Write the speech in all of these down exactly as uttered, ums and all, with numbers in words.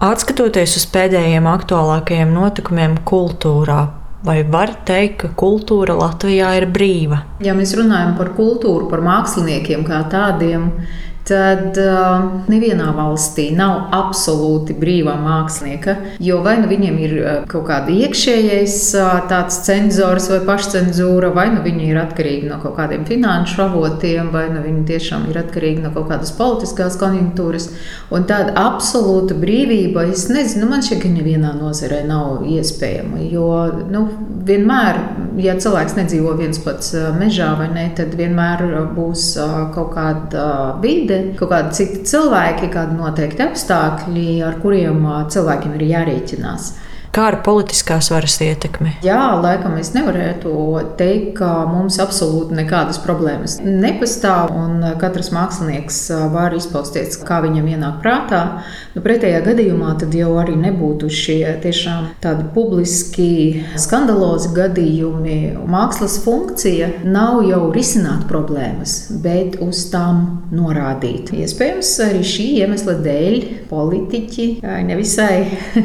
Atskatoties uz pēdējiem aktuālākajiem notikumiem kultūrā, vai var teikt, ka kultūra Latvijā ir brīva? Ja mēs runājam par kultūru, par māksliniekiem kā tādiem, tad uh, nevienā valstī nav absolūti brīvā mākslinieka, jo vai nu viņiem ir uh, kaut kāda iekšējais uh, tāds cenzors vai pašcenzūra, vai nu viņi ir atkarīgi no kaut kādiem finanšu avotiem, vai nu viņi tiešām ir atkarīgi no kaut kādas politiskās konjunktūras. Un tāda absolūta brīvība, es nezinu, man šķiet, ka nevienā nozarē nav iespējama, jo nu, vienmēr, ja cilvēks nedzīvo viens pats mežā vai ne, tad vienmēr būs uh, kaut kāda vide, kaut kādi citi cilvēki, kādi noteikti apstākļi, ar kuriem cilvēkiem ir jārēķinās. Kā ar politiskās varas ietekmi? Jā, laikam es nevarētu teikt, ka mums absolūti nekādas problēmas nepastāv, un katrs mākslinieks var izpausties, kā viņam ienāk prātā. Nu, pretējā gadījumā tad jau arī nebūtu šie tiešām tādi publiski skandalozi gadījumi. Mākslas funkcija nav jau risināt problēmas, bet uz tām norādīt. Iespējams, arī šī iemesla dēļ politiķi nevisai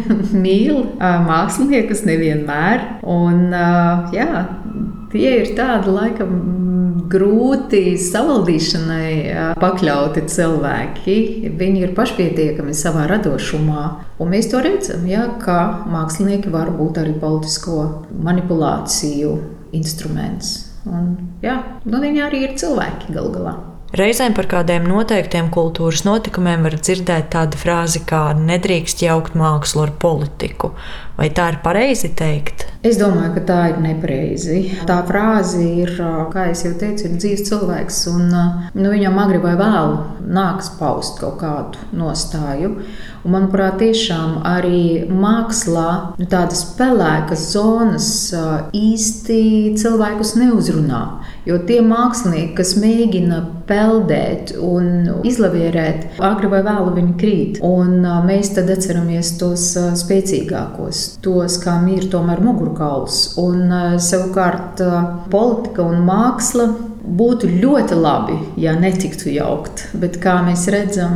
mīl māksliniekus nevienmēr. Un, jā, tie ir tādi laikam grūti savaldīšanai pakļauti cilvēki. Viņi ir pašpietiekami savā radošumā. Un mēs to redzam, jā, ka mākslinieki var būt arī politisko manipulāciju instruments. Un, jā, nu, viņi arī ir cilvēki galu galā. Reizēm par kādiem noteiktiem kultūras notikumiem var dzirdēt tādu frāzi kā nedrīkst jaukt mākslu ar politiku. Vai tā ir pareizi teikt? Es domāju, ka tā ir nepareizi. Tā frāze ir, kā es jau teicu, ir dzīves cilvēks, un nu, viņam agri vai vēlu nāks paust kaut kādu nostāju. Un, manuprāt, tiešām arī mākslā nu, tādas pelēkas zonas īsti cilvēkus neuzrunā. Jo tie mākslinieki, kas mēģina peldēt un izlavierēt, agri vai vēlu viņi krīt. Un mēs tad atceramies tos spēcīgākos, tos, kam ir tomēr mugurkauls. Un savukārt politika un māksla būtu ļoti labi, ja netiktu jaukt, bet kā mēs redzam,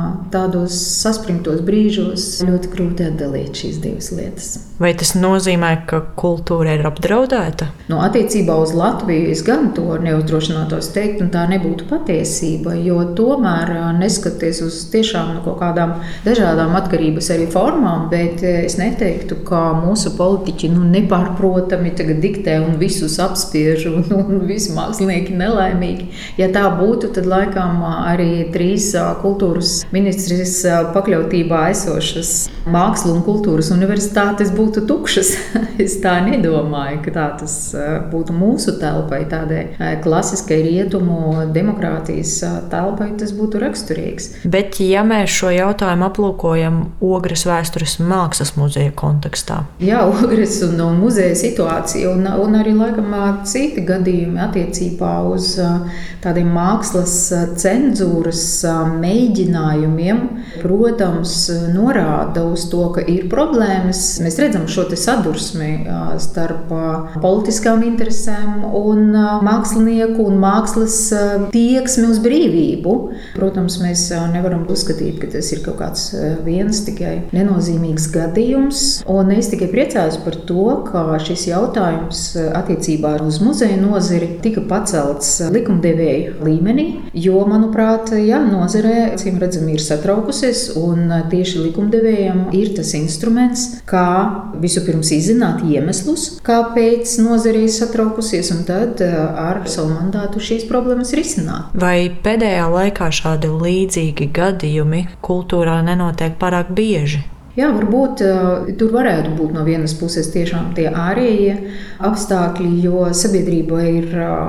tādos saspringtos brīžos ļoti grūti atdalīt šīs divas lietas. Vai tas nozīmē, ka kultūra ir apdraudēta? No, attiecībā uz Latviju es gan to neuzdrošinātos teikt, un tā nebūtu patiesība, jo tomēr neskatoties uz tiešām no kaut kādām dažādām atkarības arī formām, bet es neteiktu, ka mūsu politiķi nu, nepārprotami tagad diktē un visus apspiež un, un visi mākslinieki nelaimīgi. Ja tā būtu, tad laikam arī trīs kultūras ministrijas pakļautībā esošas mākslu un kultūras universitātes būtu tukšas. Es tā nedomāju, ka tā tas būtu mūsu telpai, tādai klasiskai rietumu demokrātijas telpai, tas būtu raksturīgs. Bet ja mēs šo jautājumu aplūkojam Ogres vēstures un mākslas muzeja kontekstā? Jā, Ogres un, un muzeja situācija un, un arī laikam citi gadījumi attiecībā uz tādiem mākslas cenzūras mēģinājumiem, protams, norāda uz to, ka ir problēmas. Mēs redzam šo te sadursmi starp politiskām interesēm un mākslinieku un mākslas tieksmi uz brīvību. Protams, mēs nevaram uzskatīt, ka tas ir kaut kāds viens tikai nenozīmīgs gadījums. Un es tikai priecājos par to, ka šis jautājums attiecībā uz muzeja nozari tika pacelts likumdevēju līmenī, jo, manuprāt, jā, nozarē, acīm redzam, ir satraukusies, un tieši likumdevējiem ir tas instruments, kā vispirms izzināt iemeslus, kāpēc nozarē ir satraukusies, un tad ar savu mandātu šīs problēmas risināt. Vai pēdējā laikā šādi līdzīgi gadījumi kultūrā nenotiek pārāk bieži? Jā, varbūt tur varētu būt no vienas puses tiešām tie ārējie apstākļi, jo sabiedrība ir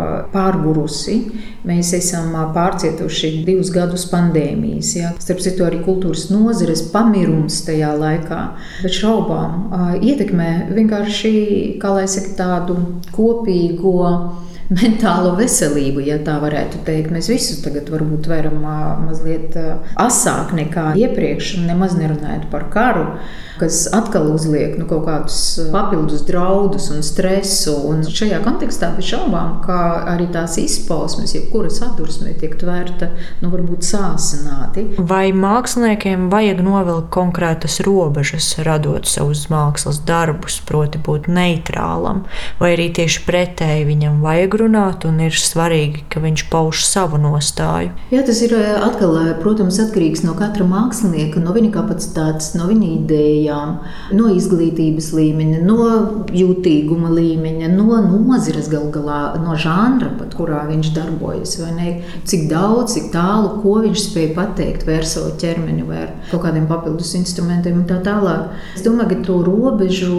pārgurusi. Mēs esam pārcietuši divus gadus pandēmijas. Jā. Starp citu, arī kultūras nozares pamirums tajā laikā. Bet šaubām ietekmē vienkārši, kā lai saka, tādu kopīgo mentālo veselību, ja tā varētu teikt. Mēs visus tagad varbūt varam mazliet asāk nekā iepriekš, nemaz nerunājot par karu, kas atkal uzliek nu, kaut kādus papildus draudus un stresu. Un šajā kontekstā bez šaubām, kā arī tās izpausmes, jebkura sadursme tiek tvērta, nu, varbūt sāsināti. Vai māksliniekiem vajag novilkt konkrētas robežas, radot savus mākslas darbus, proti būt neitrālam, vai arī tieši pretēji viņam vajag runāt un ir svarīgi, ka viņš pauž savu nostāju? Jā, tas ir atkal, protams, atkarīgs no katra mākslinieka, no viņa kapacitātes, no viņa ideja, no izglītības līmeņa, no jūtīguma līmeņa, no nozares gal galā, no žanra, pat kurā viņš darbojas, vai ne? Cik daudz, cik tālu, ko viņš spēj pateikt vai ar savu ķermeni, vai ar kaut kādiem papildus instrumentiem un tā tālāk. Es domāju, ka to robežu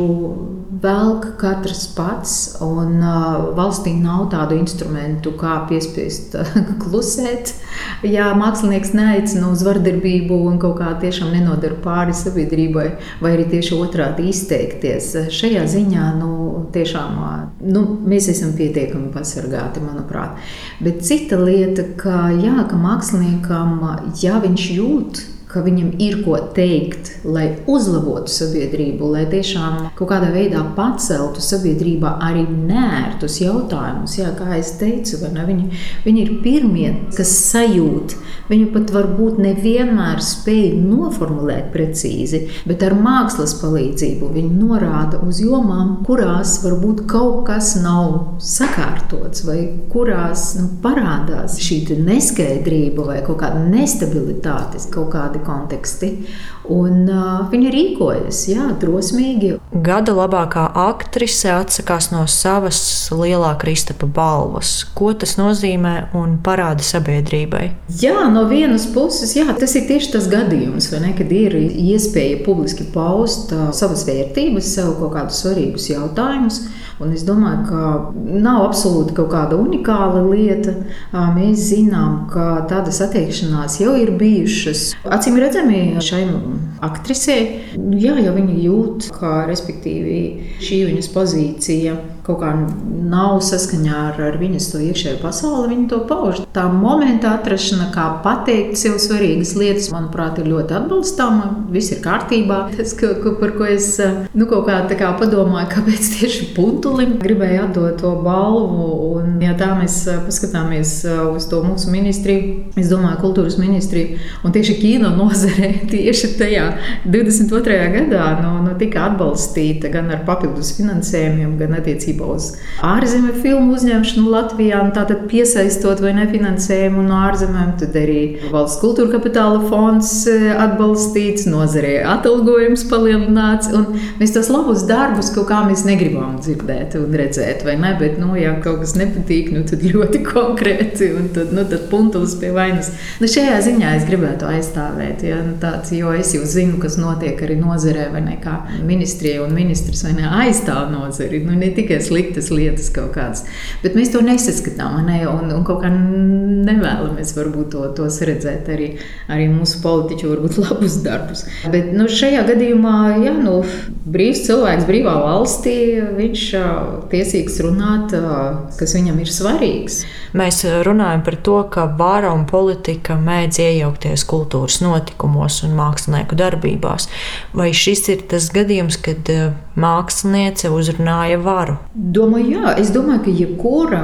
velk katrs pats, un uh, valstī nav tādu instrumentu, kā piespiest uh, klusēt, ja mākslinieks neaicina uz vardarbību un kaut kā tiešām nenodara pāri sabiedrībai, vai arī tieši otrādi izteikties. Šajā ziņā nu, tiešām nu, mēs esam pietiekami pasargāti, manuprāt. Bet cita lieta, ka, jā, ka māksliniekam, ja viņš jūt, ka viņam ir ko teikt, lai uzlabotu sabiedrību, lai tiešām kaut kādā veidā paceltu sabiedrībā arī nērtus jautājumus. Jā, kā es teicu, vai ne? Viņi, viņi ir pirmie, kas sajūt. Viņi pat varbūt nevienmēr spēj noformulēt precīzi, bet ar mākslas palīdzību viņi norāda uz jomām, kurās varbūt kaut kas nav sakārtots, vai kurās nu, parādās šī neskaidrība vai kaut kāda nestabilitāte, kaut kādi konteksti, un uh, viņi rīkojas, jā, drosmīgi. Gada labākā aktrise atsakās no savas Lielā Kristapa balvas. Ko tas nozīmē un parāda sabiedrībai? Jā, no vienas puses, jā, tas ir tieši tas gadījums, vai ne, kad ir iespēja publiski paust uh, savas vērtības, sev kaut kādus svarīgus jautājumus. Un es domāju, ka nav absolūti kaut kāda unikāla lieta. Mēs zinām, ka tādas attiekšanās jau ir bijušas. Acīm redzami šai aktrisei, jā, ja viņa jūt, ka respektīvi šī viņas pozīcija kaut kā nav saskaņā ar, ar viņas to iekšējo pasauli, viņa to pauž. Tā momenta atrašana, kā pateikt sev svarīgas lietas, manuprāt, ir ļoti atbalstāma. Viss ir kārtībā. Tas, ka, par ko es nu, kaut kā, tā kā padomāju, kāpēc tieši Puntulim gribēju atdot to balvu. Un, ja tā mēs paskatāmies uz to mūsu ministriju, es domāju, kultūras ministriju, un tieši kino nozare tieši tajā divdesmit otrajā gadā nu, nu, tika atbalstīta gan ar papildus finansējumiem, gan attiecībā uz ārzemju filmu uzņemšanu Latvijā, un tātad piesaistot vai nefinansējumu no ārzemēm, tad arī valsts kultūra kapitāla fonds atbalstīts, nozarē atalgojums palielināts, un mēs tos labus darbus kaut kā mēs negribam dzirdēt un redzēt, vai ne, bet, nu, ja kaut kas nepatīk, nu, tad ļoti konkrēti, un tad, nu, tad Puntulis pie vainas. Nu, šajā ziņā es gribētu aizstāvēt, ja, nu, tāds, jo es jau zinu, kas notiek arī nozarē, vai ne, kā ministrija un ministrs, vai ne, aizstāv nozari, nu, ne tikai sliktas lietas kaut kādas. Bet mēs to nesaskatām, ne? un, un kaut kā nevēlamies varbūt to, tos redzēt arī, arī mūsu politiķu varbūt labus darbus. Bet nu, šajā gadījumā, jā, nu, brīvs cilvēks brīvā valstī, viņš tiesīgs runāt, kas viņam ir svarīgs. Mēs runājam par to, ka vara un politika mēdz iejaukties kultūras notikumos un mākslinieku darbībās. Vai šis ir tas gadījums, kad māksliniece uzrunāja varu? Domāju, jā. Es domāju, ka jebkura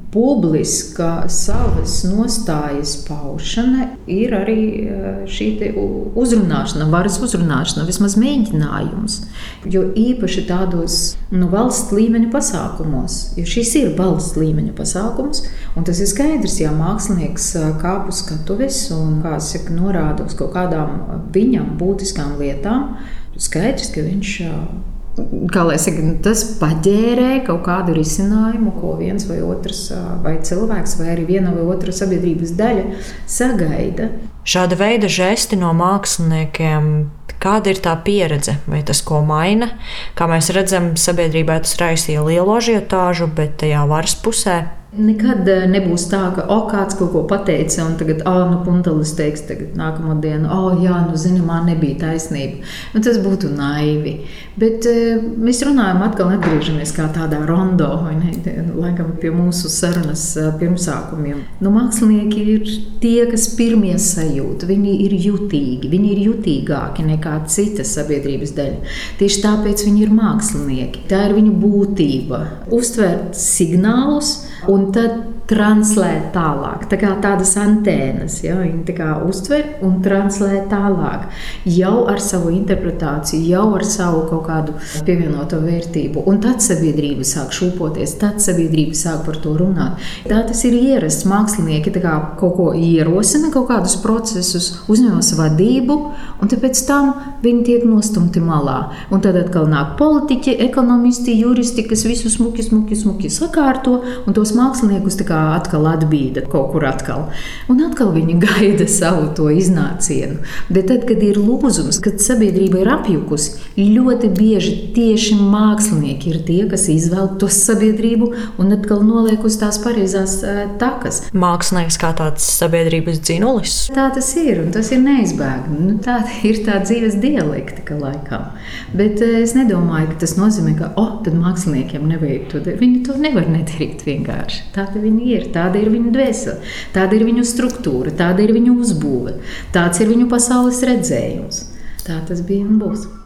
publiska savas nostājas paušana ir arī šī te uzrunāšana, varas uzrunāšana, vismaz mēģinājums. Jo īpaši tādos nu, valsts līmeņa pasākumos, jo šis ir valsts līmeņa pasākums, un tas ir skaidrs, ja mākslinieks kāp uz skatuves un, kā saka, norāda uz kaut kādām viņam būtiskām lietām, skaidrs, ka viņš kā lai saka, tas paģērē kaut kādu risinājumu, ko viens vai otrs vai cilvēks vai arī viena vai otra sabiedrības daļa sagaida. Šāda veida žesti no māksliniekiem, kāda ir tā pieredze? Vai tas ko maina? Kā mēs redzam, sabiedrībā tas raisīja lielu ažiotāžu, bet tajā varas pusē Nekad nebūs tā, ka oh, kāds kaut ko pateica, un tagad, ah, oh, nu, Puntelis teiks, tagad nākamo dienu, oh, jā, nu, zini, man nebija taisnība. Nu, tas būtu naivi. Bet mēs runājam, atkal atgriežamies kā tādā rondo, vai ne, laikam pie mūsu sarunas pirmsākumiem. Nu, mākslinieki ir tie, kas pirmie sajūt, viņi ir jutīgi, viņi ir jutīgāki nekā citas sabiedrības daļa. Tieši tāpēc viņi ir mākslinieki. Tā ir viņu būtība. Uztvērt signālus un tad translēt tālāk. Tā kā tādas antēnas, ja, viņi tā kā uztver un translē tālāk. Jau ar savu interpretāciju, jau ar savu kaut kādu pievienoto vērtību. Un tad sabiedrība sāk šūpoties, tad sabiedrība sāk par to runāt. Tā tas ir ierasts. Mākslinieki tā kā kaut ko ierosina, kaut kādus procesus, uzņemas vadību, un tāpēc tam viņi tiek nostumti malā. Un tad atkal nāk politiķi, ekonomisti, juristi, kas visu smuki, smuki, smuki sakārto, un tos māksliniekus tā kā atkal atbīda kaut kur atkal. Un atkal viņi gaida savu to iznācienu. Bet tad, kad ir lūzums, kad sabiedrība ir apjukusi, ļoti bieži tieši mākslinieki ir tie, kas izvēl to sabiedrību un atkal noliek uz tās pareizās takas. Mākslinieks kā tāds sabiedrības dzinulis. Tā tas ir, un tas ir neizbēgami. Nu, tā ir tā dzīves dialektika laikam. Bet es nedomāju, ka tas nozīmē, ka, oh, tad māksliniekiem nevajag to darīt. Viņi to nevar nedarīt vienkārši. Tāda viņi ir, tāda ir viņu dvēsele, tāda ir viņu struktūra, tāda ir viņu uzbūve, tāds ir viņu pasaules redzējums. Tā tas bija un būs.